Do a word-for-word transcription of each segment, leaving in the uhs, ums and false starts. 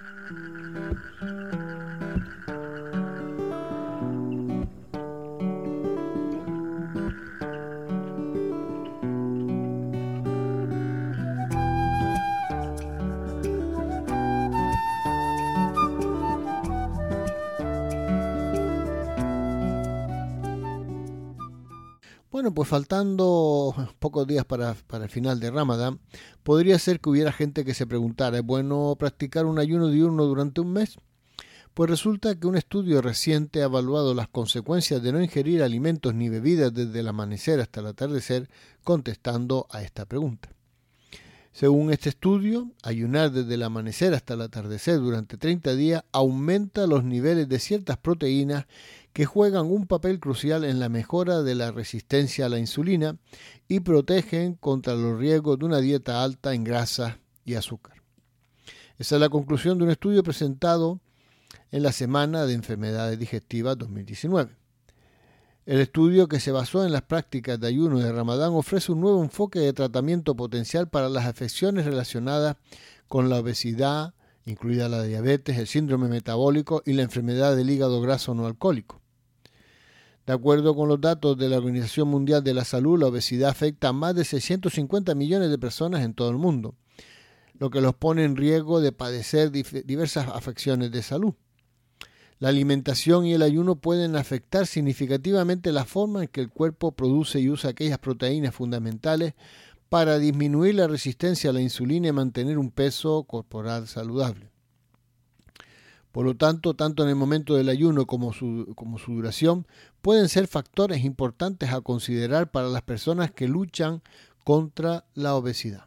Bueno, pues faltando pocos días para, para el final de Ramadán, podría ser que hubiera gente que se preguntara, ¿es bueno practicar un ayuno diurno durante un mes? Pues resulta que un estudio reciente ha evaluado las consecuencias de no ingerir alimentos ni bebidas desde el amanecer hasta el atardecer, contestando a esta pregunta. Según este estudio, ayunar desde el amanecer hasta el atardecer durante treinta días aumenta los niveles de ciertas proteínas que juegan un papel crucial en la mejora de la resistencia a la insulina y protegen contra los riesgos de una dieta alta en grasas y azúcar. Esa es la conclusión de un estudio presentado en la Semana de Enfermedades Digestivas dos mil diecinueve. El estudio, que se basó en las prácticas de ayuno de Ramadán, ofrece un nuevo enfoque de tratamiento potencial para las afecciones relacionadas con la obesidad, incluida la diabetes, el síndrome metabólico y la enfermedad del hígado graso no alcohólico. De acuerdo con los datos de la Organización Mundial de la Salud, la obesidad afecta a más de seiscientos cincuenta millones de personas en todo el mundo, lo que los pone en riesgo de padecer diversas afecciones de salud. La alimentación y el ayuno pueden afectar significativamente la forma en que el cuerpo produce y usa aquellas proteínas fundamentales para disminuir la resistencia a la insulina y mantener un peso corporal saludable. Por lo tanto, tanto en el momento del ayuno como su, como su duración pueden ser factores importantes a considerar para las personas que luchan contra la obesidad.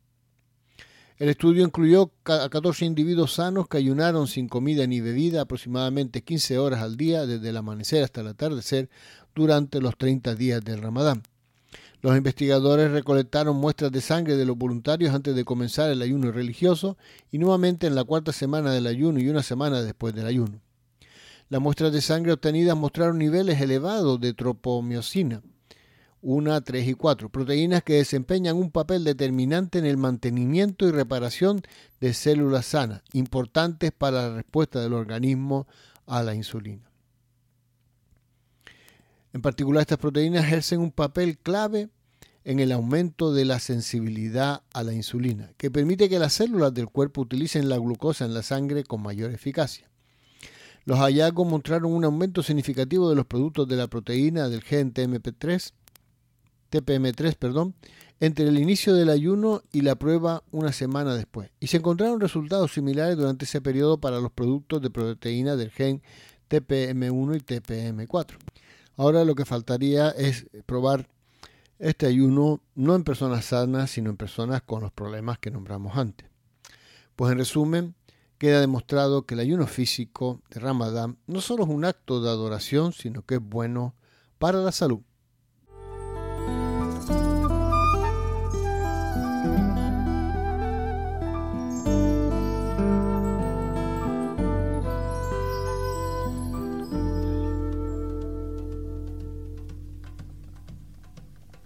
El estudio incluyó a catorce individuos sanos que ayunaron sin comida ni bebida aproximadamente quince horas al día desde el amanecer hasta el atardecer durante los treinta días del Ramadán. Los investigadores recolectaron muestras de sangre de los voluntarios antes de comenzar el ayuno religioso y nuevamente en la cuarta semana del ayuno y una semana después del ayuno. Las muestras de sangre obtenidas mostraron niveles elevados de tropomiosina, uno, tres y cuatro, proteínas que desempeñan un papel determinante en el mantenimiento y reparación de células sanas, importantes para la respuesta del organismo a la insulina. En particular, estas proteínas ejercen un papel clave en el aumento de la sensibilidad a la insulina, que permite que las células del cuerpo utilicen la glucosa en la sangre con mayor eficacia. Los hallazgos mostraron un aumento significativo de los productos de la proteína del gen T M P tres, T P M tres, perdón, entre el inicio del ayuno y la prueba una semana después, y se encontraron resultados similares durante ese periodo para los productos de proteína del gen T P M uno y T P M cuatro. Ahora lo que faltaría es probar este ayuno no en personas sanas, sino en personas con los problemas que nombramos antes. Pues en resumen, queda demostrado que el ayuno físico de Ramadán no solo es un acto de adoración, sino que es bueno para la salud.